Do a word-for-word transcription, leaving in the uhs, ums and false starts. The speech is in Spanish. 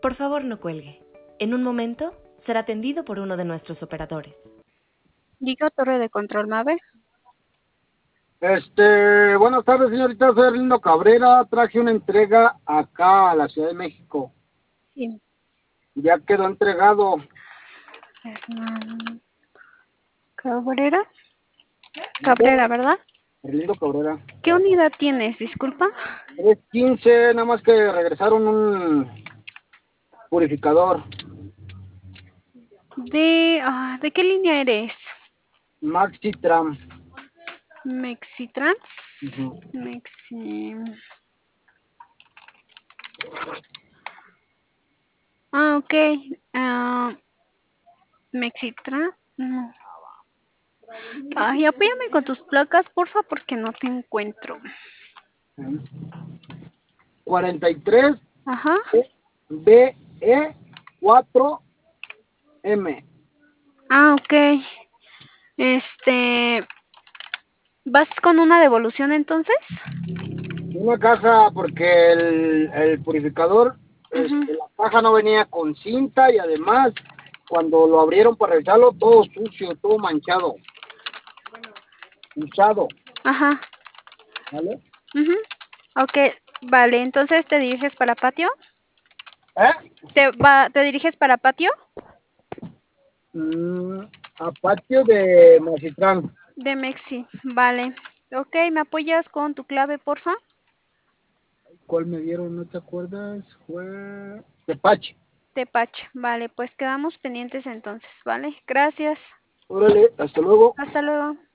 Por favor, no cuelgue. En un momento será atendido por uno de nuestros operadores. Diga Torre de Control Mave. Este, buenas tardes, señorita. Soy Arlindo Cabrera. Traje una entrega acá a la Ciudad de México. Sí. Ya quedó entregado. Hernán Cabrera. Cabrera, ¿verdad? Arlindo Cabrera. ¿Qué unidad tienes? Disculpa. tres quince, nada más que regresaron un purificador. ¿De, ah, ¿de qué línea eres? Maxi Tram. Mexitrans. Ujú. Mexi... Ah, ok. Ah, Mexitran. No. Ay, apóyame con tus placas, porfa, porque no te encuentro. cuarenta y tres Ajá. B E cuatro M. Ah, ok. Este, ¿vas con una devolución entonces? Una caja porque el, el purificador, Ujú. este, la caja no venía con cinta y además cuando lo abrieron para revisarlo todo sucio, todo manchado, usado, Ajá. ¿vale? Ujú. Ok, vale, entonces te diriges para patio. ¿Eh? ¿Te va, te diriges para patio? Mm, a patio de Macitrán. De Mexi, vale. Ok, ¿me apoyas con tu clave, porfa? ¿Cuál me dieron? ¿No te acuerdas? Fue Tepache. Tepache, vale, pues quedamos pendientes entonces, ¿vale? Gracias. Órale, hasta luego. Hasta luego.